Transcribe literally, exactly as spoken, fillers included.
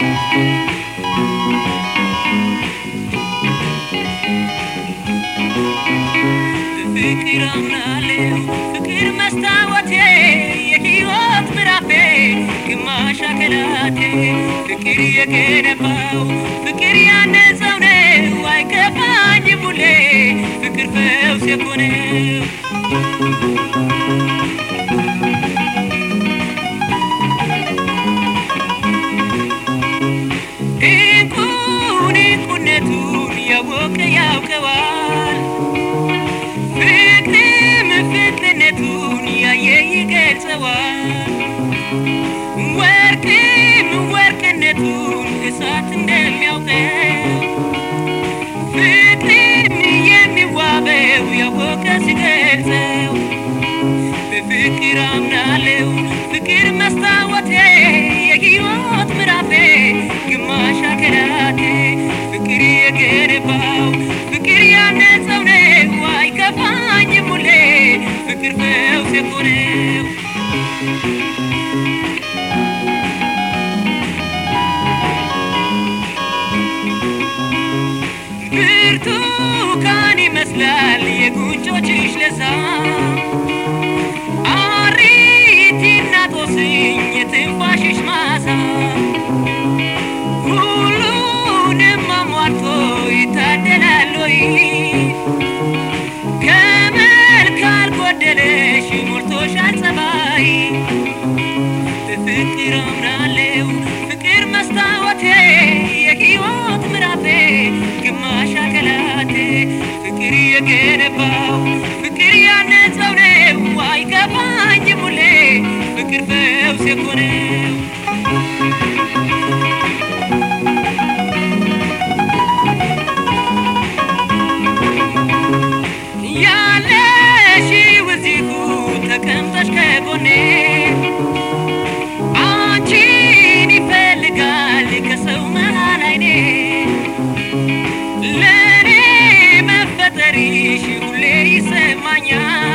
ፍቅር አምናለሁ ፍቅር መስታወቴ የህይወት ምዕራፌ ግማሽ አካላቴ ፍቅር የገነባው ፍቅር ያነጸው ነው አይከፋኝም ሁሌ ፍቅር ፈውስ የሆነው እንቁን እንቁነቱን ያወቀ ያውቀዋል ፍቅርም ፍቅርነቱን ያየ ይገልጸዋል ወርቅም ወርቅነቱን እሳት እንደሚያውቀው ፍቅርም የሚዋበው ያወቀ ሲገልጸው በፍቅር አምናለሁ ፍቅር መስታወቴ የህይወት ምዕራፌ ግማሽ አካላቴ ፍቅር የገነባው ፍቅር ያነጸው ነው አይከፋኝም ሁሌ ፍቅር ፈውስ የሆነው ብርቱካን ይመስላል የጉንጮችሽ ለዛ አሪቲና ጦስኝ የትንፋሽሽ ማሳ ሁሉንም አሟልቶ ይታደላል ወይ ከመልክ አልጎደለሽ ሞልቶሻል ጸባይ በፍቅር አምናለሁ ፍቅር መስታወቴ የህይወት ምዕራፌ ግማሽ አካላቴ ፍቅር የገነባው ፍቅር ያነጸው ነው አይከፋኝም ሁሌ ፍቅር ፈውስ የሆነው ያለሽው እዚሁ ተቀምጠሽ ከጎኔ አንቺን ይፈልጋል ከሰው መሃል አይኔ ለኔ መፈጠርሽ ሁሌ ይሰማኛል